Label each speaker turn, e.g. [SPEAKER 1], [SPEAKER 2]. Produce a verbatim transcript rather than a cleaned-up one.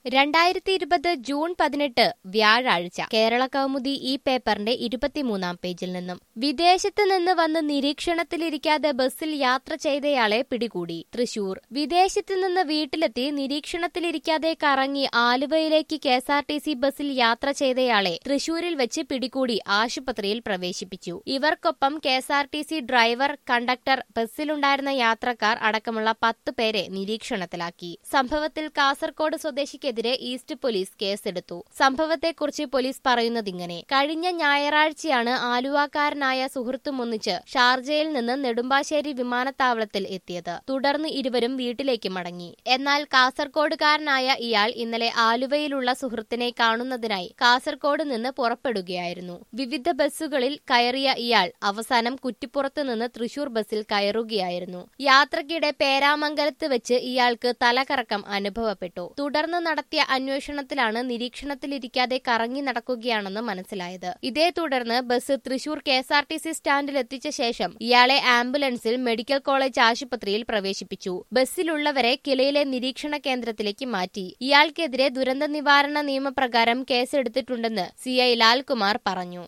[SPEAKER 1] രണ്ടായിരത്തി ഇരുപത് ജൂൺ പതിനെട്ട് വ്യാഴാഴ്ച കേരള കൗമുദി ഈ പേപ്പറിന്റെ ഇരുപത്തിമൂന്നാം പേജിൽ നിന്നും വിദേശത്ത് നിന്ന് വന്ന് നിരീക്ഷണത്തിലിരിക്കാതെ ബസ്സിൽ യാത്ര ചെയ്തയാളെ പിടികൂടി. തൃശൂർ വിദേശത്ത് നിന്ന് വീട്ടിലെത്തി നിരീക്ഷണത്തിലിരിക്കാതെ കറങ്ങി ആലുവയിലേക്ക് K S R T C ബസ്സിൽ യാത്ര ചെയ്തയാളെ തൃശൂരിൽ വെച്ച് പിടികൂടി ആശുപത്രിയിൽ പ്രവേശിപ്പിച്ചു. ഇവർക്കൊപ്പം K S R T C driver, conductor, ബസ്സിലുണ്ടായിരുന്ന യാത്രക്കാർ അടക്കമുള്ള പത്ത് പേരെ നിരീക്ഷണത്തിലാക്കി. സംഭവത്തിൽ കാസർകോട് സ്വദേശിക്ക് എതിരെ ഈസ്റ്റ് പോലീസ് കേസെടുത്തു. സംഭവത്തെക്കുറിച്ച് പോലീസ് പറയുന്നതിങ്ങനെ: കഴിഞ്ഞ ഞായറാഴ്ചയാണ് ആലുവാക്കാരനായ സുഹൃത്തുമൊന്നിച്ച് ഷാർജയിൽ നിന്ന് നെടുമ്പാശ്ശേരി വിമാനത്താവളത്തിൽ എത്തിയത്. തുടർന്ന് ഇരുവരും വീട്ടിലേക്ക് മടങ്ങി. എന്നാൽ കാസർകോടുകാരനായ ഇയാൾ ഇന്നലെ ആലുവയിലുള്ള സുഹൃത്തിനെ കാണുന്നതിനായി കാസർകോട് നിന്ന് പുറപ്പെടുകയായിരുന്നു. വിവിധ ബസ്സുകളിൽ കയറിയ ഇയാൾ അവസാനം കുറ്റിപ്പുറത്ത് നിന്ന് തൃശൂർ ബസ്സിൽ കയറുകയായിരുന്നു. യാത്രക്കിടെ പേരാമംഗലത്ത് വെച്ച് ഇയാൾക്ക് തലകറക്കം അനുഭവപ്പെട്ടു. തുടർന്ന് നടത്തിയ അന്വേഷണത്തിലാണ് നിരീക്ഷണത്തിലിരിക്കാതെ കറങ്ങി നടക്കുകയാണെന്ന് മനസ്സിലായത്. ഇതേ തുടർന്ന് bus Thrissur K S R T C സ്റ്റാൻഡിൽ എത്തിച്ച ശേഷം ഇയാളെ ആംബുലൻസിൽ മെഡിക്കൽ കോളേജ് ആശുപത്രിയിൽ പ്രവേശിപ്പിച്ചു. ബസ്സിലുള്ളവരെ കിലയിലെ നിരീക്ഷണ കേന്ദ്രത്തിലേക്ക് മാറ്റി. ഇയാൾക്കെതിരെ ദുരന്ത നിവാരണ നിയമപ്രകാരം കേസെടുത്തിട്ടുണ്ടെന്ന് സി ഐ ലാൽകുമാർ പറഞ്ഞു.